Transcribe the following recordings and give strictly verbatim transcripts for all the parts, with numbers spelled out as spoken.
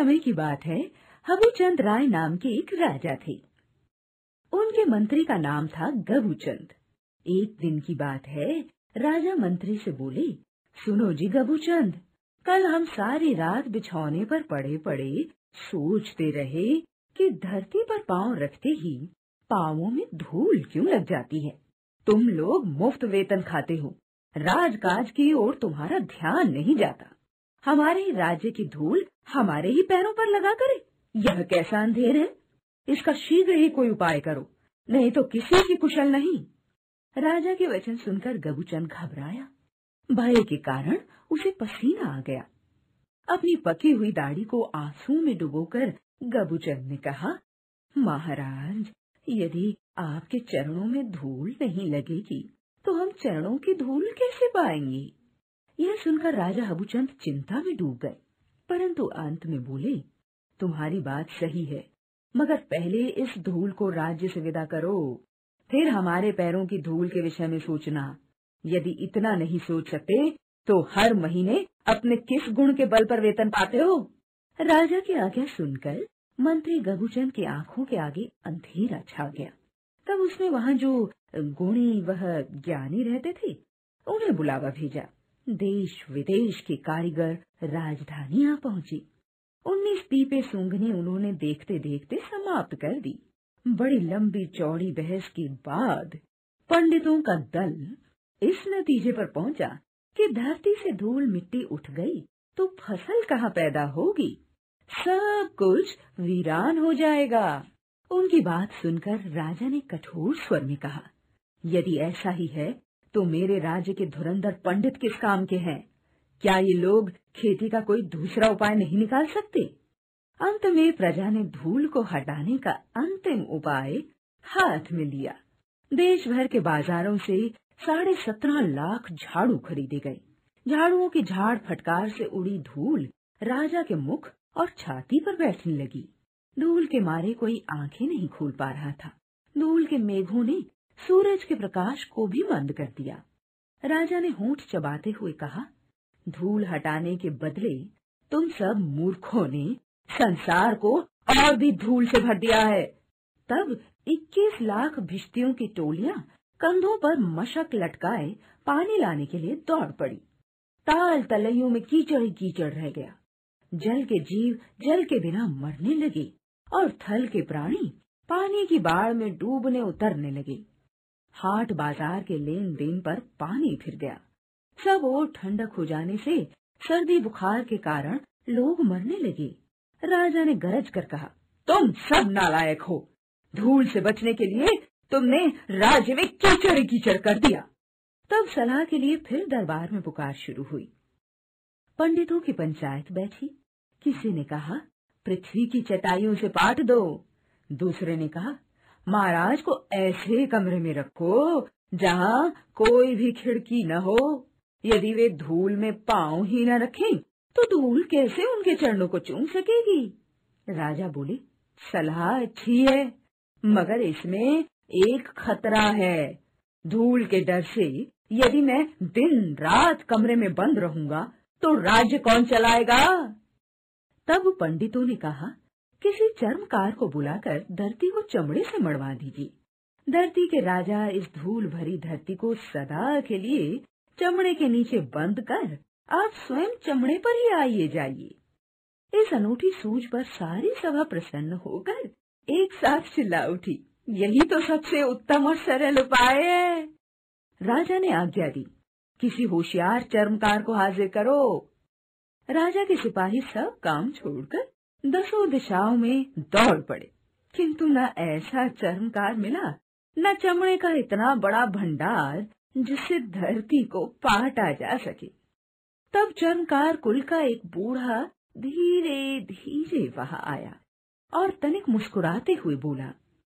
समय की बात है, हबीचंद राय नाम के एक राजा थे। उनके मंत्री का नाम था गबूचंद। एक दिन की बात है, राजा मंत्री से बोले, सुनो जी गबूचंद, कल हम सारी रात बिछौने पर पड़े पड़े सोचते रहे कि धरती पर पांव रखते ही पांवों में धूल क्यों लग जाती है। तुम लोग मुफ्त वेतन खाते हो, राजकाज की ओर तुम्हारा ध्यान नहीं जाता। हमारे ही राज्य की धूल हमारे ही पैरों पर लगा करे, यह कैसा अंधेर है। इसका शीघ्र ही कोई उपाय करो, नहीं तो किसी की कुशल नहीं। राजा के वचन सुनकर गबूचंद घबराया। भय के कारण उसे पसीना आ गया। अपनी पकी हुई दाढ़ी को आंसू में डुबोकर गबूचंद ने कहा, महाराज, यदि आपके चरणों में धूल नहीं लगेगी तो हम चरणों की धूल कैसे पाएंगे। यह सुनकर राजा हबूचंद चिंता में डूब गए, परंतु अंत में बोले, तुम्हारी बात सही है, मगर पहले इस धूल को राज्य से विदा करो, फिर हमारे पैरों की धूल के विषय में सोचना। यदि इतना नहीं सोच सकते तो हर महीने अपने किस गुण के बल पर वेतन पाते हो। राजा की आज्ञा सुनकर मंत्री गबूचंद की आंखों के आगे अंधेरा छा गया। तब उसने वहाँ जो गुणी वह ज्ञानी रहते थे उन्हें बुलावा भेजा। देश विदेश के कारीगर राजधानी आ पहुंचे। उन्नीस पीपे सूंघने उन्होंने देखते देखते समाप्त कर दी। बड़ी लंबी चौड़ी बहस के बाद पंडितों का दल इस नतीजे पर पहुंचा कि धरती से धूल मिट्टी उठ गई तो फसल कहाँ पैदा होगी, सब कुछ वीरान हो जाएगा। उनकी बात सुनकर राजा ने कठोर स्वर में कहा, यदि ऐसा ही है तो मेरे राज्य के धुरंधर पंडित किस काम के हैं। क्या ये लोग खेती का कोई दूसरा उपाय नहीं निकाल सकते। अंत में प्रजा ने धूल को हटाने का अंतिम उपाय हाथ में लिया। देश भर के बाजारों से साढ़े सत्रह लाख झाड़ू खरीदे गए। झाड़ुओं की झाड़ फटकार से उड़ी धूल राजा के मुख और छाती पर बैठने लगी। धूल के मारे कोई आंखें नहीं खोल पा रहा था। धूल के मेघों ने सूरज के प्रकाश को भी बंद कर दिया। राजा ने होंठ चबाते हुए कहा, धूल हटाने के बदले तुम सब मूर्खों ने संसार को और भी धूल से भर दिया है। तब इक्कीस लाख भिश्तियों की टोलियां कंधों पर मशक लटकाए पानी लाने के लिए दौड़ पड़ी। ताल तलैयों में कीचड़ ही कीचड़ रह गया। जल के जीव जल के बिना मरने लगे और थल के प्राणी पानी की बाढ़ में डूबने उतरने लगे। हाट बाजार के लेन देन पर पानी फिर गया। सब ओर ठंडक हो जाने से सर्दी बुखार के कारण लोग मरने लगे। राजा ने गरज कर कहा, तुम सब नालायक हो। धूल से बचने के लिए तुमने राज्य में कीचड़ ही कीचड़ कर दिया। तब सलाह के लिए फिर दरबार में पुकार शुरू हुई। पंडितों की पंचायत बैठी। किसी ने कहा, पृथ्वी की चटाइयों से पाट दो। दूसरे ने कहा, महाराज को ऐसे कमरे में रखो जहाँ कोई भी खिड़की न हो। यदि वे धूल में पांव ही न रखें तो धूल कैसे उनके चरणों को चूम सकेगी। राजा बोले, सलाह अच्छी है, मगर इसमें एक खतरा है। धूल के डर से यदि मैं दिन रात कमरे में बंद रहूंगा तो राज्य कौन चलाएगा। तब पंडितों ने कहा, किसी चर्मकार को बुलाकर धरती को चमड़े से मड़वा दीजिए। धरती के राजा इस धूल भरी धरती को सदा के लिए चमड़े के नीचे बंद कर आप स्वयं चमड़े पर ही आइए जाइए। इस अनूठी सूझ पर सारी सभा प्रसन्न होकर एक साथ चिल्ला उठी, यही तो सबसे उत्तम और सरल उपाय है। राजा ने आज्ञा दी, किसी होशियार चर्मकार को हाजिर करो। राजा के सिपाही सब काम छोड़कर दसों दिशाओं में दौड़ पड़े, किंतु न ऐसा चर्मकार मिला, न चमड़े का इतना बड़ा भंडार जिससे धरती को पाटा जा सके। तब चर्मकार कुल का एक बूढ़ा धीरे धीरे वहां आया और तनिक मुस्कुराते हुए बोला,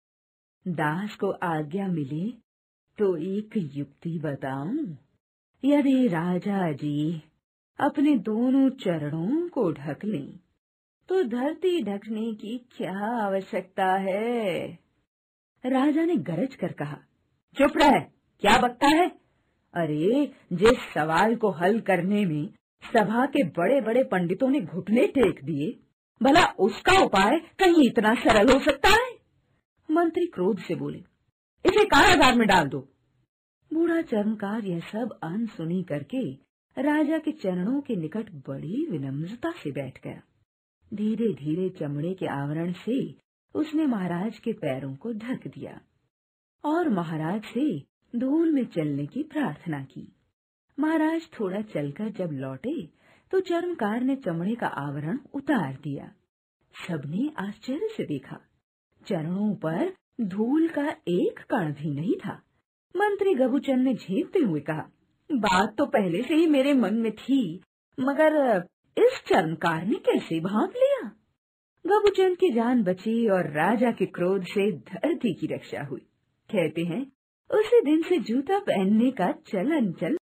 दास को आज्ञा मिले तो एक युक्ति बताऊं। यदि राजा जी अपने दोनों चरणों को ढक लें तो धरती ढकने की क्या आवश्यकता है। राजा ने गरज कर कहा, चुप रह, क्या बकता है। अरे, जिस सवाल को हल करने में सभा के बड़े बड़े पंडितों ने घुटने टेक दिए भला उसका उपाय कहीं इतना सरल हो सकता है? मंत्री क्रोध से बोले, इसे कारागार में डाल दो। बूढ़ा चर्मकार यह सब अनसुनी करके राजा के चरणों के निकट बड़ी विनम्रता से बैठ गया। धीरे धीरे चमड़े के आवरण से उसने महाराज के पैरों को ढक दिया और महाराज से धूल में चलने की प्रार्थना की। महाराज थोड़ा चलकर जब लौटे तो चर्मकार ने चमड़े का आवरण उतार दिया। सबने आश्चर्य से देखा, चरणों पर धूल का एक कण भी नहीं था। मंत्री गबूचंद ने झेपते हुए कहा, बात तो पहले से ही मेरे मन में थी, मगर इस चर्मकार ने कैसे भांप लिया? गबूचंद की जान बची और राजा के क्रोध से धरती की रक्षा हुई। कहते हैं उसी दिन से जूता पहनने का चलन चल